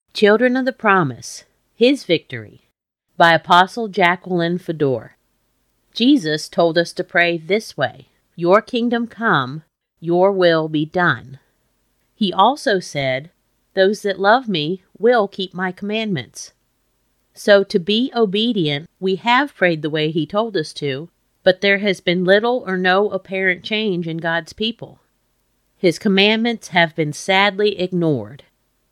Children of the Promise, His Victory, by Apostle Jacqueline Fedor. Jesus told us to pray this way: Your kingdom come, your will be done. He also said, those that love me will keep my commandments. So to be obedient, we have prayed the way He told us to, but there has been little or no apparent change in God's people. His commandments have been sadly ignored.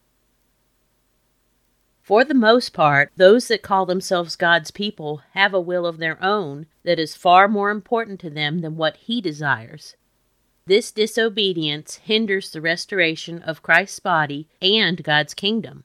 For the most part, those that call themselves God's people have a will of their own that is far more important to them than what He desires. This disobedience hinders the restoration of Christ's body and God's kingdom.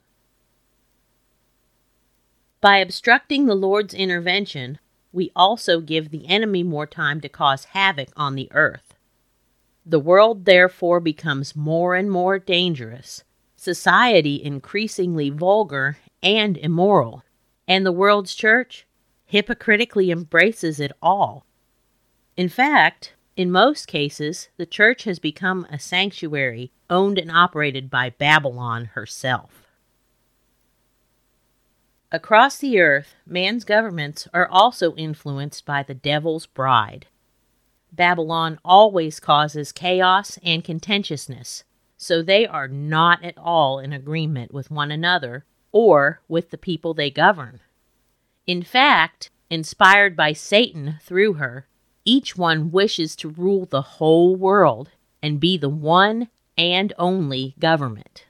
By obstructing the Lord's intervention, we also give the enemy more time to cause havoc on the earth. The world therefore becomes more and more dangerous, society increasingly vulgar and immoral, and the world's church hypocritically embraces it all. In fact, in most cases, the church has become a sanctuary owned and operated by Babylon herself. Across the earth, man's governments are also influenced by the devil's bride. Babylon always causes chaos and contentiousness, so they are not at all in agreement with one another or with the people they govern. In fact, inspired by Satan through her, each one wishes to rule the whole world and be the one and only government.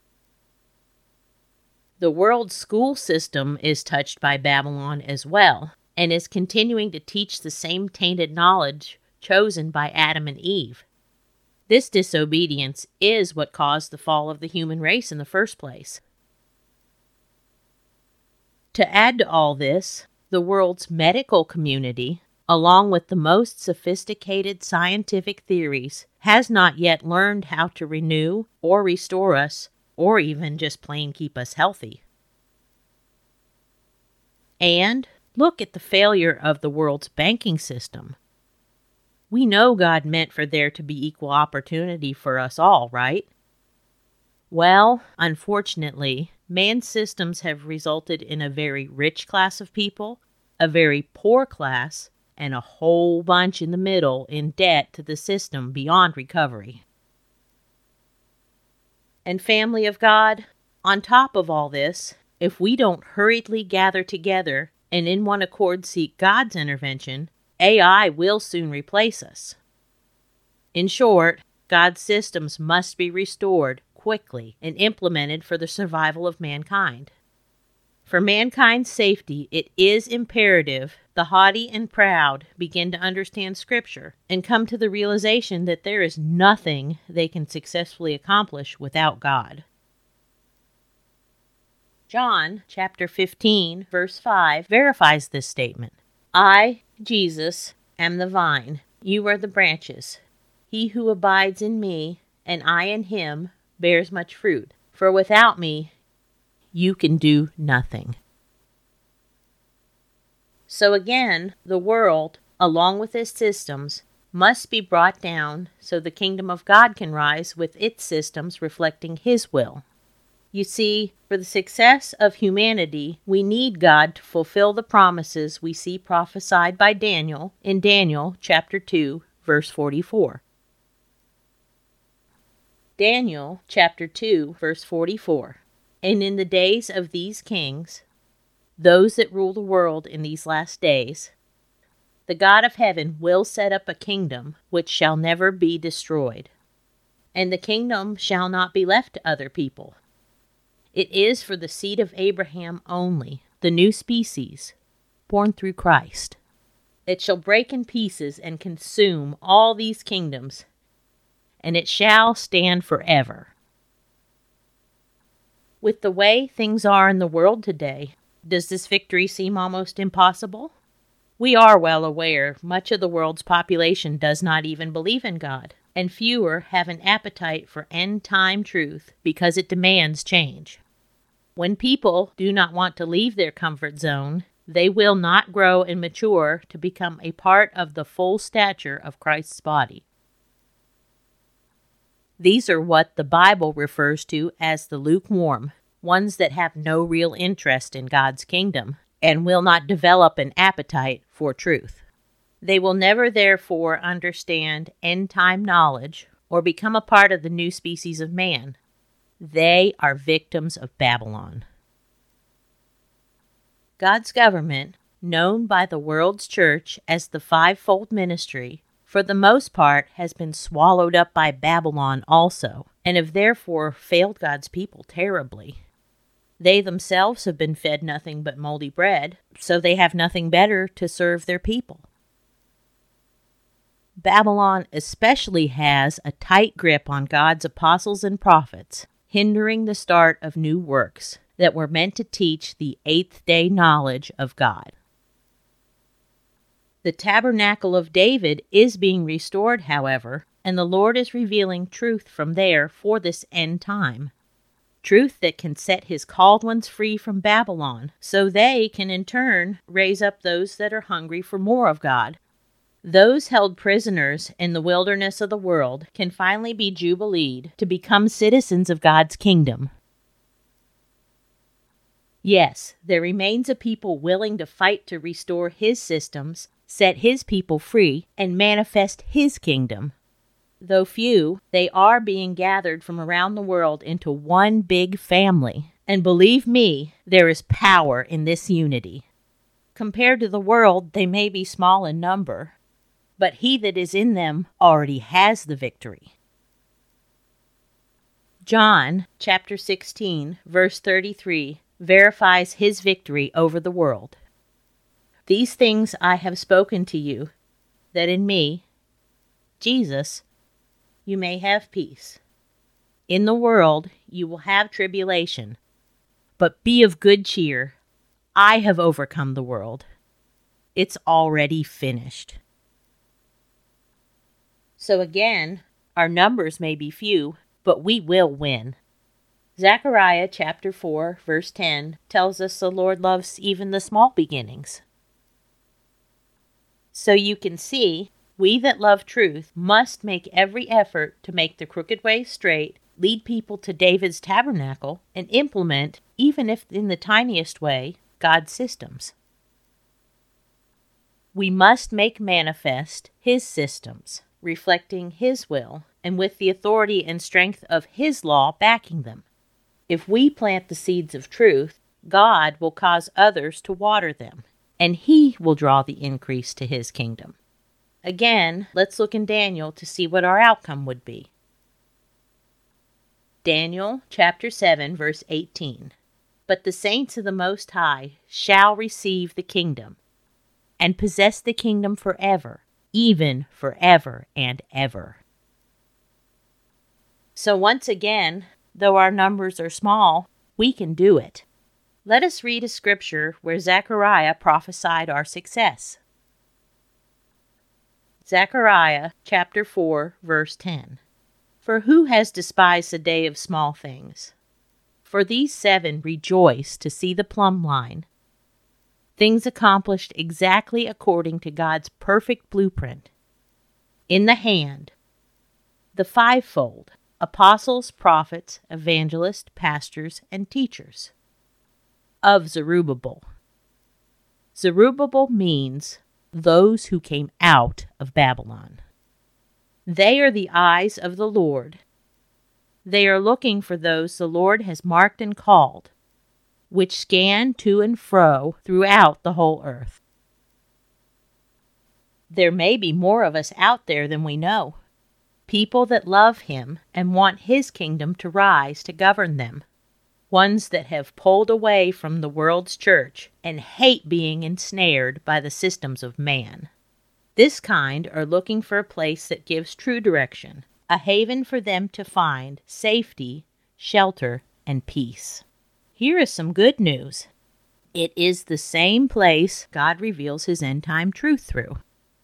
The world's school system is touched by Babylon as well, and is continuing to teach the same tainted knowledge chosen by Adam and Eve. This disobedience is what caused the fall of the human race in the first place. To add to all this, the world's medical community, along with the most sophisticated scientific theories, has not yet learned how to renew or restore us, or even just plain keep us healthy. And look at the failure of the world's banking system. We know God meant for there to be equal opportunity for us all, right? Well, unfortunately, man's systems have resulted in a very rich class of people, a very poor class, and a whole bunch in the middle in debt to the system beyond recovery. And family of God, on top of all this, if we don't hurriedly gather together and in one accord seek God's intervention, AI will soon replace us. In short, God's systems must be restored quickly and implemented for the survival of mankind. For mankind's safety, it is imperative the haughty and proud begin to understand Scripture and come to the realization that there is nothing they can successfully accomplish without God. John chapter 15, verse 5 verifies this statement. I, Jesus, am the vine, you are the branches. He who abides in me, and I in him, bears much fruit. For without me, you can do nothing. So again, the world, along with its systems, must be brought down so the kingdom of God can rise with its systems reflecting His will. You see, for the success of humanity, we need God to fulfill the promises we see prophesied by Daniel in Daniel chapter 2, verse 44. Daniel chapter 2, verse 44. And in the days of these kings, those that rule the world in these last days, the God of heaven will set up a kingdom which shall never be destroyed, and the kingdom shall not be left to other people. It is for the seed of Abraham only, the new species, born through Christ. It shall break in pieces and consume all these kingdoms, and it shall stand forever. With the way things are in the world today, does this victory seem almost impossible? We are well aware much of the world's population does not even believe in God, and fewer have an appetite for end-time truth because it demands change. When people do not want to leave their comfort zone, they will not grow and mature to become a part of the full stature of Christ's body. These are what the Bible refers to as the lukewarm, ones that have no real interest in God's kingdom and will not develop an appetite for truth. They will never therefore understand end-time knowledge or become a part of the new species of man. They are victims of Babylon. God's government, known by the world's church as the fivefold ministry, for the most part has been swallowed up by Babylon also, and have therefore failed God's people terribly. They themselves have been fed nothing but moldy bread, so they have nothing better to serve their people. Babylon especially has a tight grip on God's apostles and prophets, hindering the start of new works that were meant to teach the eighth-day knowledge of God. The tabernacle of David is being restored, however, and the Lord is revealing truth from there for this end time. Truth that can set his called ones free from Babylon, so they can in turn raise up those that are hungry for more of God. Those held prisoners in the wilderness of the world can finally be jubileed to become citizens of God's kingdom. Yes, there remains a people willing to fight to restore his systems, set his people free, and manifest his kingdom. Though few, they are being gathered from around the world into one big family. And believe me, there is power in this unity. Compared to the world, they may be small in number, but he that is in them already has the victory. John, chapter 16, verse 33, verifies his victory over the world. These things I have spoken to you, that in me, Jesus, you may have peace. In the world you will have tribulation, but be of good cheer. I have overcome the world. It's already finished. So again, our numbers may be few, but we will win. Zechariah chapter 4, verse 10 tells us the Lord loves even the small beginnings. So you can see, we that love truth must make every effort to make the crooked way straight, lead people to David's tabernacle, and implement, even if in the tiniest way, God's systems. We must make manifest his systems, reflecting his will, and with the authority and strength of his law backing them. If we plant the seeds of truth, God will cause others to water them, and he will draw the increase to his kingdom. Again, let's look in Daniel to see what our outcome would be. Daniel chapter 7, verse 18. But the saints of the Most High shall receive the kingdom, and possess the kingdom forever, even forever and ever. So once again, though our numbers are small, we can do it. Let us read a scripture where Zechariah prophesied our success. Zechariah chapter 4, verse 10. For who has despised the day of small things? For these 7 rejoice to see the plumb line, things accomplished exactly according to God's perfect blueprint. In the hand, the fivefold, apostles, prophets, evangelists, pastors, and teachers. Of Zerubbabel. Zerubbabel means those who came out of Babylon. They are the eyes of the Lord. They are looking for those the Lord has marked and called, which scan to and fro throughout the whole earth. There may be more of us out there than we know. People that love him and want his kingdom to rise to govern them. Ones that have pulled away from the world's church and hate being ensnared by the systems of man. This kind are looking for a place that gives true direction, a haven for them to find safety, shelter, and peace. Here is some good news. It is the same place God reveals his end-time truth through.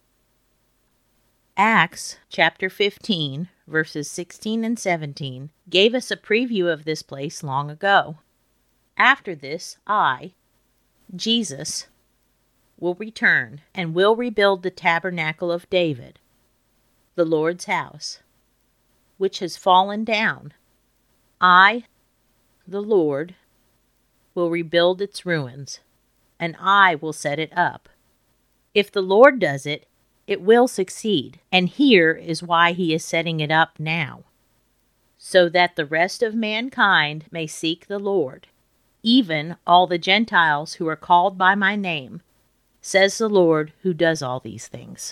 Acts chapter 15, verses 16 and 17, gave us a preview of this place long ago. After this, I, Jesus, will return and will rebuild the tabernacle of David, the Lord's house, which has fallen down. I, the Lord, will rebuild its ruins, and I will set it up. If the Lord does it, it will succeed, and here is why he is setting it up now. So that the rest of mankind may seek the Lord, even all the Gentiles who are called by my name, says the Lord who does all these things.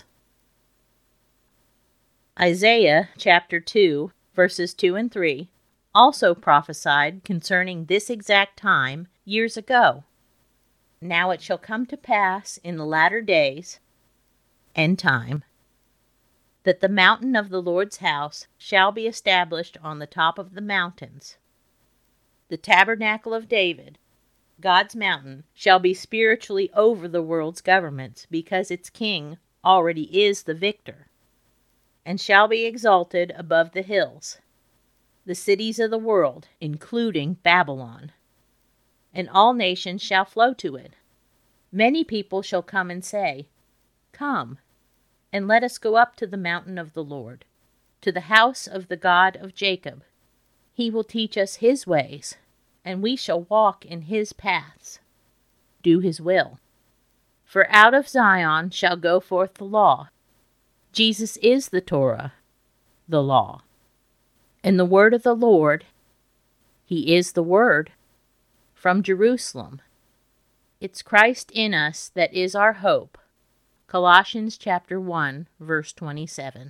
Isaiah chapter 2, verses 2 and 3, also prophesied concerning this exact time years ago. Now it shall come to pass in the latter days, end time, that the mountain of the Lord's house shall be established on the top of the mountains. The tabernacle of David, God's mountain, shall be spiritually over the world's governments, because its king already is the victor, and shall be exalted above the hills, the cities of the world, including Babylon. And all nations shall flow to it. Many people shall come and say, Come, and let us go up to the mountain of the Lord, to the house of the God of Jacob. He will teach us his ways, and we shall walk in his paths, do his will. For out of Zion shall go forth the law. Jesus is the Torah, the law. And the word of the Lord, he is the word, from Jerusalem. It's Christ in us that is our hope. Colossians chapter 1, verse 27.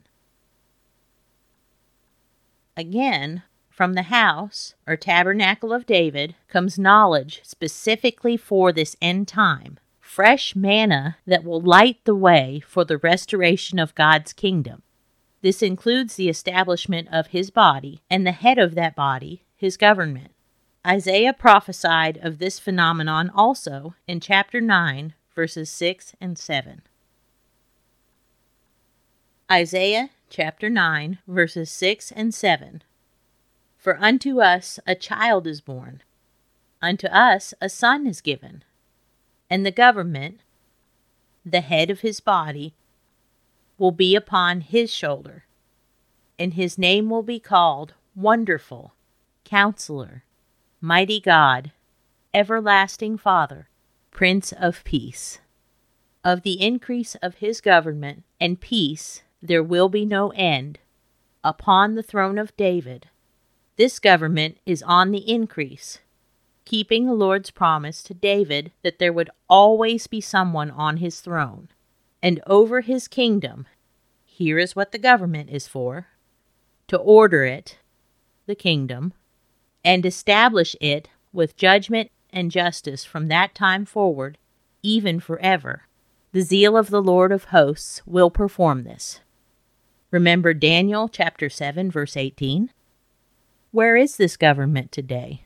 Again, from the house, or tabernacle of David, comes knowledge specifically for this end time, fresh manna that will light the way for the restoration of God's kingdom. This includes the establishment of his body, and the head of that body, his government. Isaiah prophesied of this phenomenon also in chapter 9, verses 6 and 7. Isaiah chapter 9, verses 6 and 7. For unto us a child is born, unto us a son is given, and the government, the head of his body, will be upon his shoulder, and his name will be called Wonderful, Counselor, Mighty God, Everlasting Father, Prince of Peace. Of the increase of his government and peace there will be no end, upon the throne of David. This government is on the increase, keeping the Lord's promise to David that there would always be someone on his throne. And over his kingdom, here is what the government is for, to order it, the kingdom, and establish it with judgment and justice from that time forward, even forever. The zeal of the Lord of hosts will perform this. Remember Daniel chapter 7, verse 18? Where is this government today?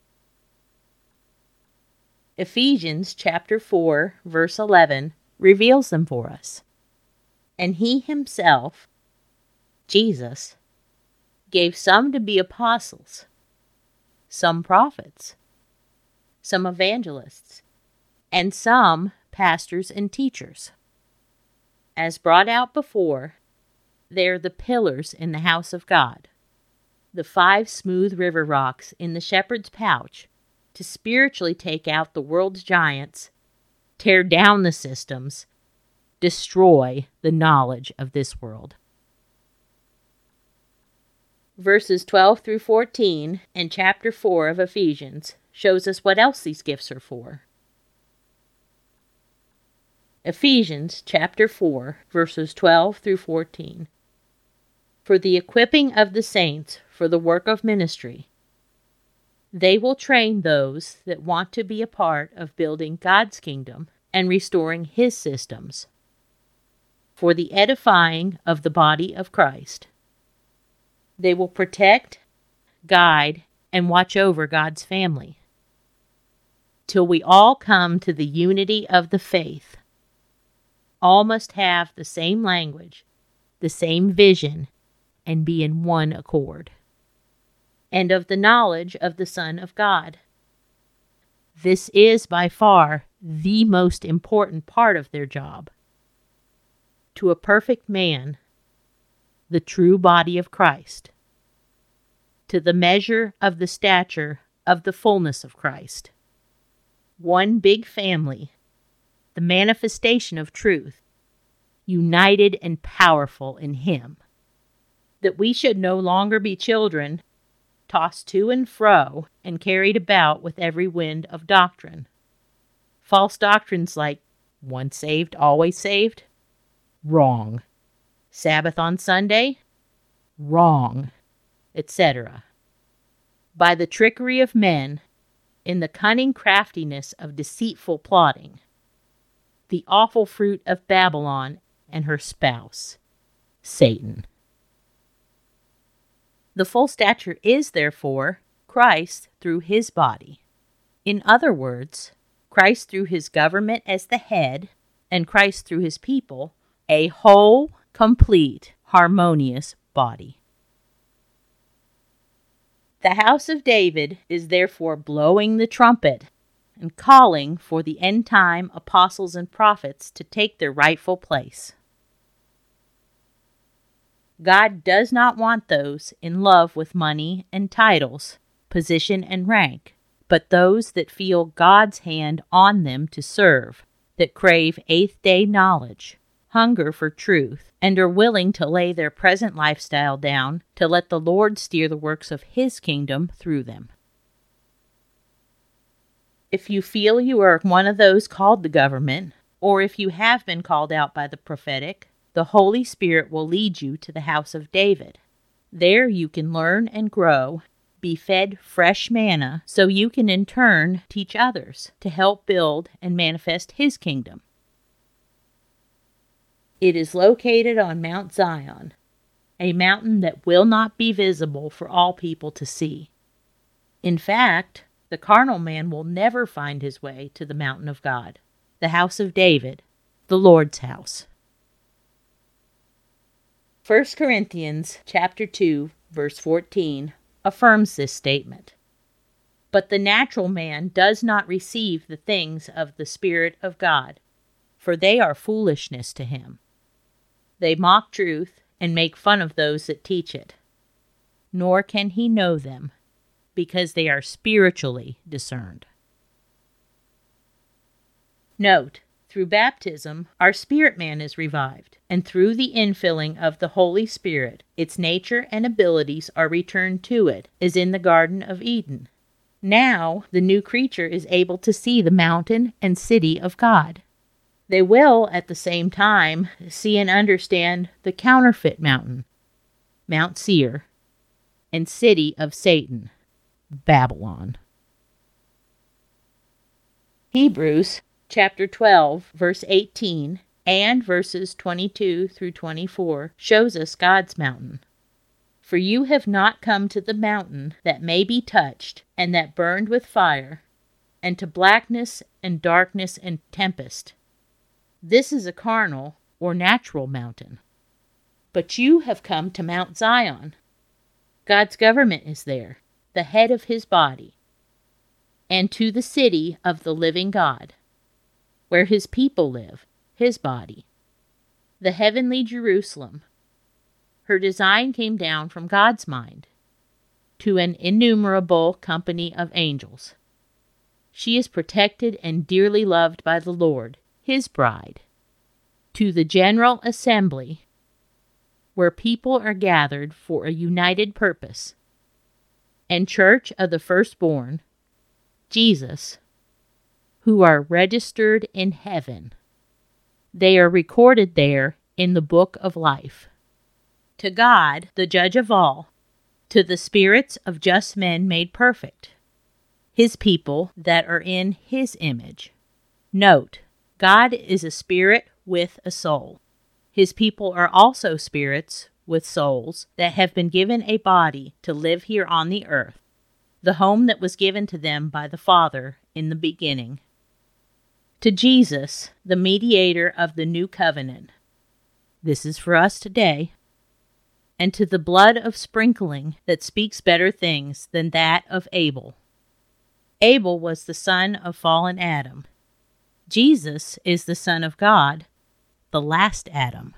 Ephesians chapter 4, verse 11, reveals them for us. And he himself, Jesus, gave some to be apostles, some prophets, some evangelists, and some pastors and teachers. As brought out before, they are the pillars in the house of God, the 5 smooth river rocks in the shepherd's pouch, to spiritually take out the world's giants, tear down the systems, destroy the knowledge of this world. Verses 12 through 14 and chapter 4 of Ephesians shows us what else these gifts are for. Ephesians chapter 4, verses 12 through 14. For the equipping of the saints for the work of ministry. They will train those that want to be a part of building God's kingdom and restoring his systems, for the edifying of the body of Christ. They will protect, guide, and watch over God's family, till we all come to the unity of the faith. All must have the same language, the same vision, and be in one accord. And of the knowledge of the Son of God. This is by far the most important part of their job. To a perfect man, the true body of Christ, to the measure of the stature of the fullness of Christ. one big family, the manifestation of truth, united and powerful in Him. That we should no longer be children, tossed to and fro and carried about with every wind of doctrine. False doctrines like once saved, always saved? Wrong. Sabbath on Sunday? Wrong. Etc. By the trickery of men, in the cunning craftiness of deceitful plotting, the awful fruit of Babylon and her spouse, Satan. The full stature is, therefore, Christ through His body. In other words, Christ through His government as the head, and Christ through His people, a whole, complete, harmonious body. The house of David is therefore blowing the trumpet and calling for the end-time apostles and prophets to take their rightful place. God does not want those in love with money and titles, position and rank, but those that feel God's hand on them to serve, that crave eighth-day knowledge, hunger for truth, and are willing to lay their present lifestyle down to let the Lord steer the works of His kingdom through them. If you feel you are one of those called the government, or if you have been called out by the prophetic, the Holy Spirit will lead you to the house of David. There you can learn and grow, be fed fresh manna, so you can in turn teach others to help build and manifest His kingdom. It is located on Mount Zion, a mountain that will not be visible for all people to see. In fact, the carnal man will never find his way to the mountain of God, the house of David, the Lord's house. 1 Corinthians chapter 2, verse 14 affirms this statement. But the natural man does not receive the things of the Spirit of God, for they are foolishness to him. They mock truth and make fun of those that teach it. Nor can he know them, because they are spiritually discerned. Note, through baptism, our spirit man is revived, and through the infilling of the Holy Spirit, its nature and abilities are returned to it, as in the Garden of Eden. Now, the new creature is able to see the mountain and city of God. They will, at the same time, see and understand the counterfeit mountain, Mount Seir, and city of Satan, Babylon. Hebrews chapter 12, verse 18, and verses 22 through 24 shows us God's mountain. For you have not come to the mountain that may be touched, and that burned with fire, and to blackness and darkness and tempest. This is a carnal or natural mountain. But you have come to Mount Zion. God's government is there, the head of His body, and to the city of the living God, where His people live, His body, the heavenly Jerusalem. Her design came down from God's mind to an innumerable company of angels. She is protected and dearly loved by the Lord, His bride, to the general assembly where people are gathered for a united purpose, and church of the firstborn, Jesus, who are registered in heaven. They are recorded there in the book of life. To God, the judge of all, to the spirits of just men made perfect, His people that are in His image. Note, God is a spirit with a soul. His people are also spirits with souls that have been given a body to live here on the earth, the home that was given to them by the Father in the beginning. To Jesus, the mediator of the new covenant. This is for us today. And to the blood of sprinkling that speaks better things than that of Abel. Abel was the son of fallen Adam. Jesus is the Son of God, the last Adam.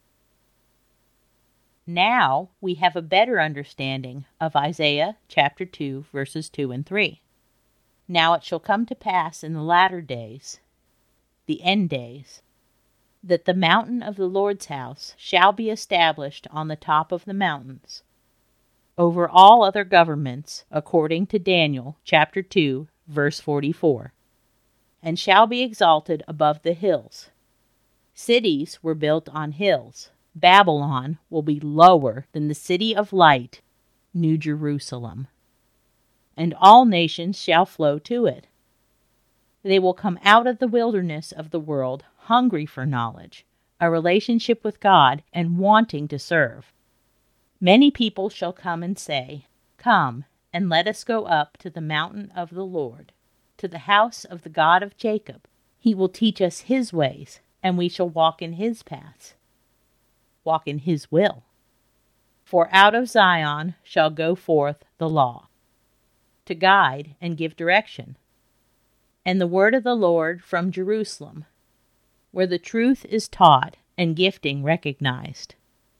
Now we have a better understanding of Isaiah chapter 2, verses 2 and 3. Now it shall come to pass in the latter days, the end days, that the mountain of the Lord's house shall be established on the top of the mountains, over all other governments, according to Daniel chapter 2, verse 44, and shall be exalted above the hills. Cities were built on hills. Babylon will be lower than the city of light, New Jerusalem, and all nations shall flow to it. They will come out of the wilderness of the world hungry for knowledge, a relationship with God, and wanting to serve. Many people shall come and say, Come, and let us go up to the mountain of the Lord, to the house of the God of Jacob. He will teach us his ways, and we shall walk in his paths, walk in his will. For out of Zion shall go forth the law, to guide and give direction, and the word of the Lord from Jerusalem, where the truth is taught and gifting recognized.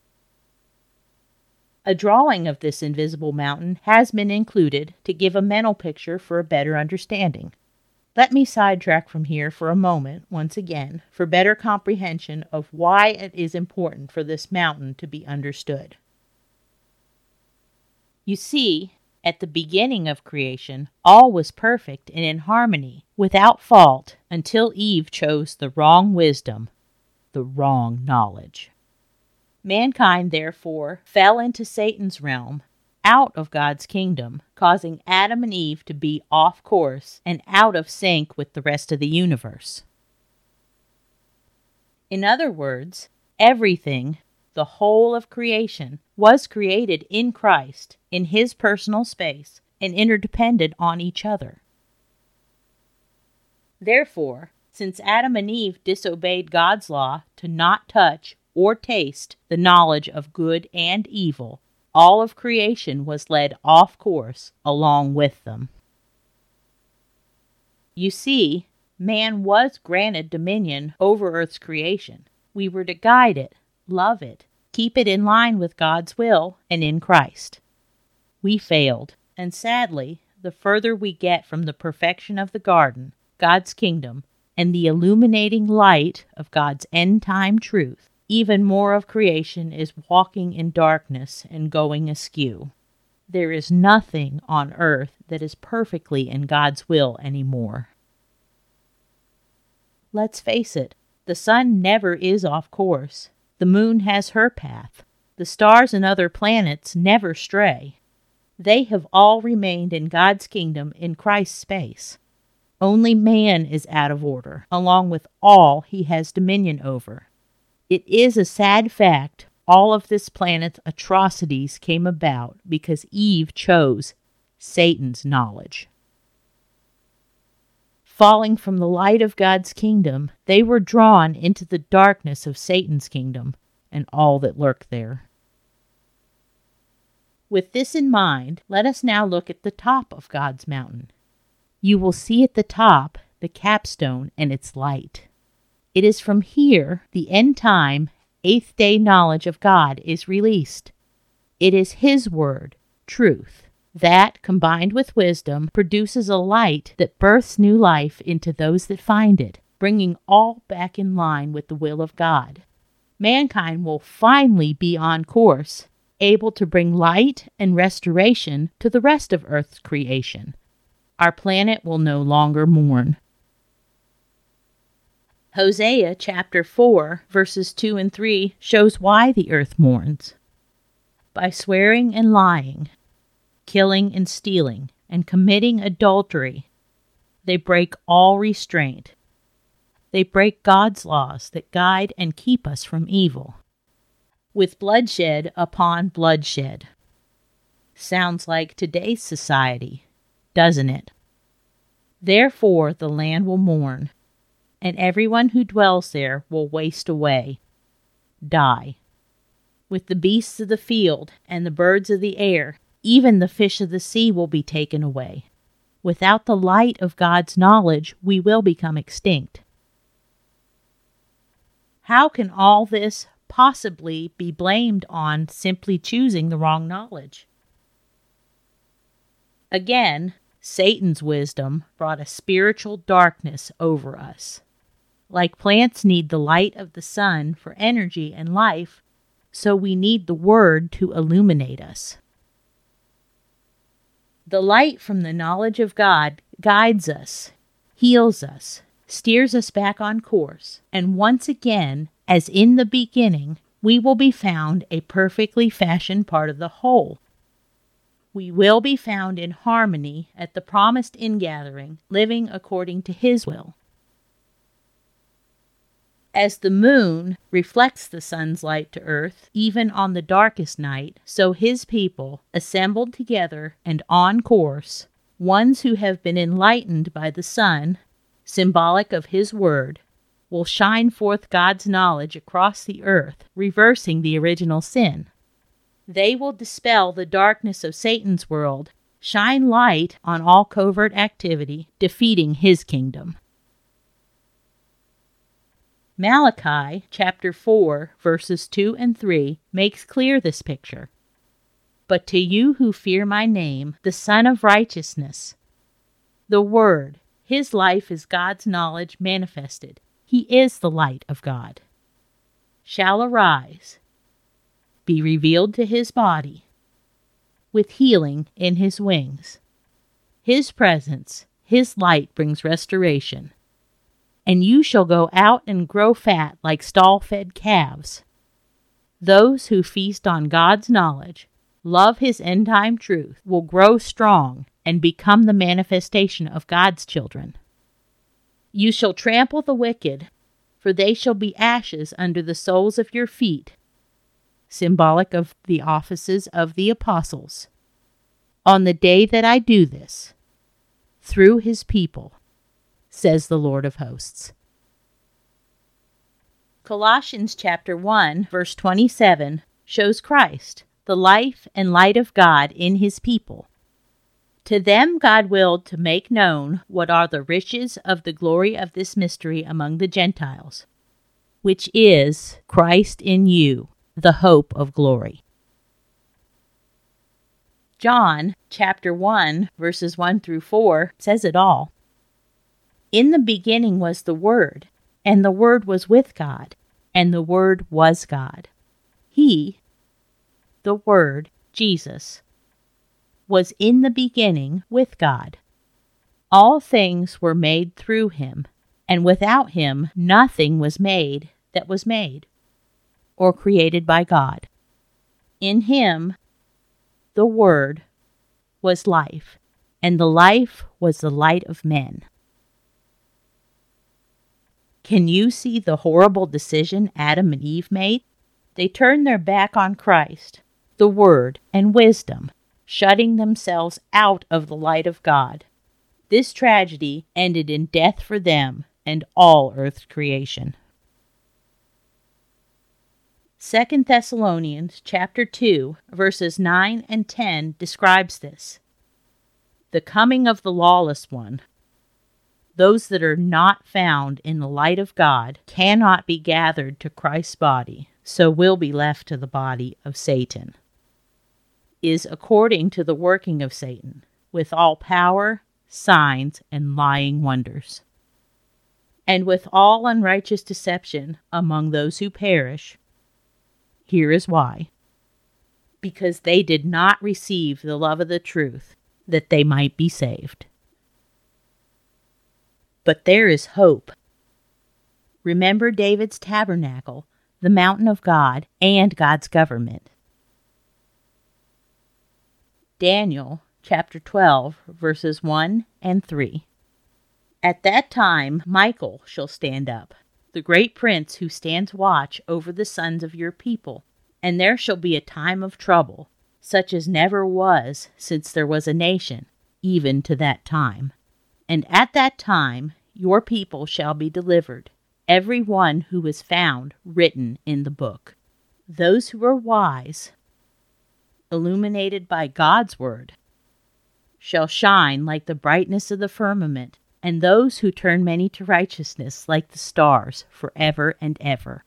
A drawing of this invisible mountain has been included to give a mental picture for a better understanding. Let me sidetrack from here for a moment, once again, for better comprehension of why it is important for this mountain to be understood. You see, at the beginning of creation, all was perfect and in harmony, without fault, until Eve chose the wrong wisdom, the wrong knowledge. Mankind, therefore, fell into Satan's realm, out of God's kingdom, causing Adam and Eve to be off course and out of sync with the rest of the universe. In other words, everything, the whole of creation, was created in Christ, in his personal space, and interdependent on each other. Therefore, since Adam and Eve disobeyed God's law to not touch or taste the knowledge of good and evil, all of creation was led off course along with them. You see, man was granted dominion over Earth's creation. We were to guide it, love it, keep it in line with God's will and in Christ. We failed, and sadly, the further we get from the perfection of the garden, God's kingdom, and the illuminating light of God's end-time truth, even more of creation is walking in darkness and going askew. There is nothing on earth that is perfectly in God's will anymore. Let's face it, the sun never is off course. The moon has her path. The stars and other planets never stray. They have all remained in God's kingdom in Christ's space. Only man is out of order, along with all he has dominion over. It is a sad fact all of this planet's atrocities came about because Eve chose Satan's knowledge. Falling from the light of God's kingdom, they were drawn into the darkness of Satan's kingdom and all that lurk there. With this in mind, let us now look at the top of God's mountain. You will see at the top the capstone and its light. It is from here the end-time, eighth-day knowledge of God is released. It is his word, truth, that, combined with wisdom, produces a light that births new life into those that find it, bringing all back in line with the will of God. Mankind will finally be on course, able to bring light and restoration to the rest of Earth's creation. Our planet will no longer mourn. Hosea chapter 4, verses 2 and 3 shows why the earth mourns. By swearing and lying, killing and stealing, and committing adultery, they break all restraint. They break God's laws that guide and keep us from evil. With bloodshed upon bloodshed. Sounds like today's society, doesn't it? Therefore the land will mourn, and everyone who dwells there will waste away, die. With the beasts of the field and the birds of the air, even the fish of the sea will be taken away. Without the light of God's knowledge, we will become extinct. How can all this possibly be blamed on simply choosing the wrong knowledge? Again, Satan's wisdom brought a spiritual darkness over us. Like plants need the light of the sun for energy and life, so we need the Word to illuminate us. The light from the knowledge of God guides us, heals us, steers us back on course, and once again, as in the beginning, we will be found a perfectly fashioned part of the whole. We will be found in harmony at the promised ingathering, living according to His will. As the moon reflects the sun's light to earth, even on the darkest night, so His people, assembled together and on course, ones who have been enlightened by the sun, symbolic of His word, will shine forth God's knowledge across the earth, reversing the original sin. They will dispel the darkness of Satan's world, shine light on all covert activity, defeating his kingdom. Malachi chapter 4, verses 2 and 3 makes clear this picture. But to you who fear my name, the Son of Righteousness, the Word, His life is God's knowledge manifested. He is the light of God. Shall arise, be revealed to His body, with healing in His wings. His presence, His light brings restoration. And you shall go out and grow fat like stall-fed calves. Those who feast on God's knowledge, love His end-time truth, will grow strong and become the manifestation of God's children. You shall trample the wicked, for they shall be ashes under the soles of your feet, symbolic of the offices of the apostles, on the day that I do this, through His people, says the Lord of hosts. Colossians chapter 1, verse 27 shows Christ, the life and light of God in His people. To them God willed to make known what are the riches of the glory of this mystery among the Gentiles, which is Christ in you, the hope of glory. John chapter 1, verses 1 through 4 says it all. In the beginning was the Word, and the Word was with God, and the Word was God. He, the Word, Jesus, was in the beginning with God. All things were made through Him, and without Him nothing was made that was made, or created by God. In Him, the Word, was life, and the life was the light of men. Can you see the horrible decision Adam and Eve made? They turned their back on Christ, the Word, and wisdom, shutting themselves out of the light of God. This tragedy ended in death for them and all earth's creation. 2 Thessalonians chapter 2, verses 9 and 10 describes this. The coming of the lawless one, those that are not found in the light of God, cannot be gathered to Christ's body, so will be left to the body of Satan, is according to the working of Satan, with all power, signs, and lying wonders, and with all unrighteous deception among those who perish. Here is why. Because they did not receive the love of the truth, that they might be saved. But there is hope. Remember David's tabernacle, the mountain of God, and God's government. Daniel chapter 12, verses 1 and 3. At that time Michael shall stand up, the great prince who stands watch over the sons of your people, and there shall be a time of trouble, such as never was since there was a nation, even to that time. And at that time your people shall be delivered, every one who is found written in the book. Those who are wise, illuminated by God's word, shall shine like the brightness of the firmament, and those who turn many to righteousness like the stars forever and ever.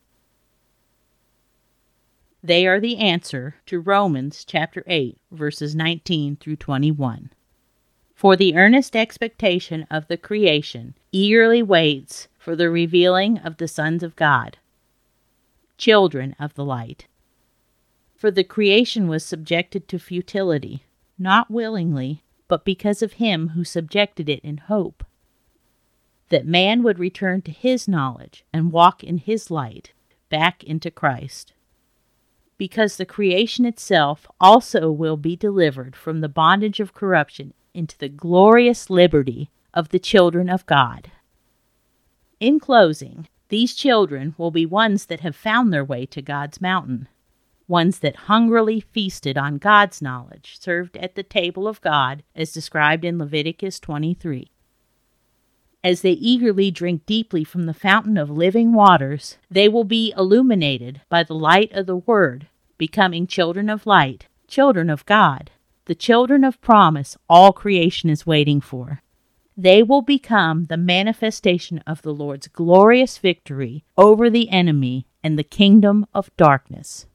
They are the answer to Romans chapter 8, verses 19 through 21. For the earnest expectation of the creation eagerly waits for the revealing of the sons of God, children of the light. For the creation was subjected to futility, not willingly, but because of him who subjected it in hope, that man would return to his knowledge and walk in his light, back into Christ. Because the creation itself also will be delivered from the bondage of corruption into the glorious liberty of the children of God. In closing, these children will be ones that have found their way to God's mountain, ones that hungrily feasted on God's knowledge, served at the table of God as described in Leviticus 23. As they eagerly drink deeply from the fountain of living waters, they will be illuminated by the light of the Word, becoming children of light, children of God, the children of promise all creation is waiting for. They will become the manifestation of the Lord's glorious victory over the enemy and the kingdom of darkness.